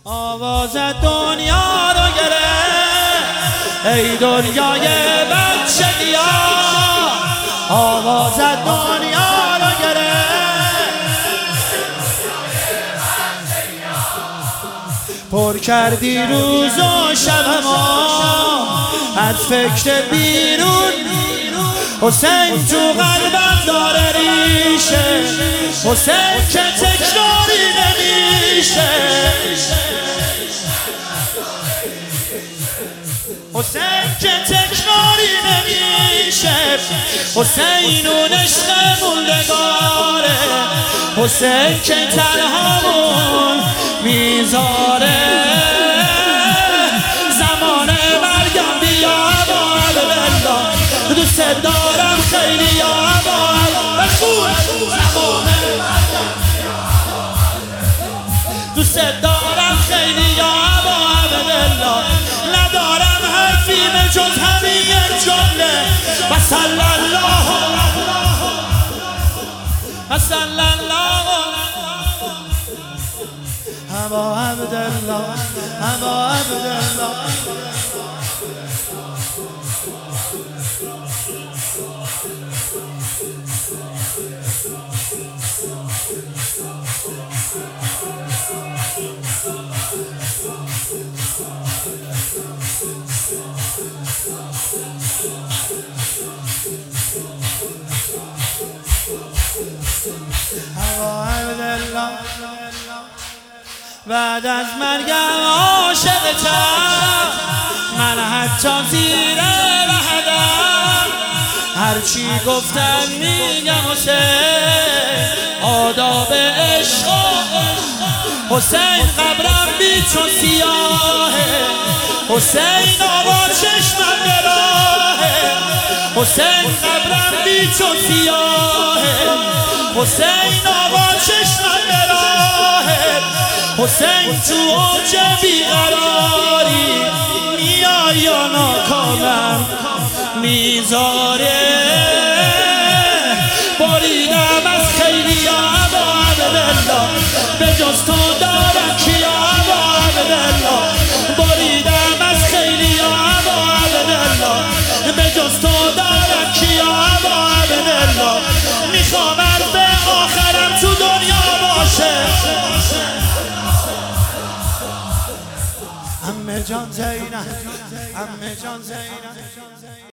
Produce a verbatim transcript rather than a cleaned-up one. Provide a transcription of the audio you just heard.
آواز دنیا رو گرفت ای دنیای بچگی ها، آواز دنیا رو گرفت پر کردی روز و شب ما از فکر بیرون. حسین تو قلبم داره ریشه، حسین که تکراری نمیشه، حسین که تکراری نمیشه، حسین اون عشق موندگاره، حسین که تنهامون میذاره. زمان مرگم بیا با الله، دوست دارم خیلی یا با بخون. زمان مرگم دوست دارم خیلی یا با الله، ندارم حرفی به جز همین جمله و صلی الله و صلی الله ابا عبدالله ابا عبدالله. بعد از مرگم عاشقتم، من حتی زیر رهدم، هرچی گفتم میگم حسین آداب عشق. حسین قبرم بی چون سیاهه، حسین آقا چشمم به راهه، حسین قبرم بی چون سیاهه، حسین آقا چشمم به راهه، حسین تو اوج بیقراری میای یا ناکامم میذاره. بریدم از خیلی یا ابا عبدالله، به جز تو دارم کیا ابا عبدالله، بریدم از خیلی یا ابا عبدالله، به جز تو دارم کیا ابا عبدالله. میخوام عرض آخرم تو دنیا باشه. عمه جان زینب، عمه جان زینب.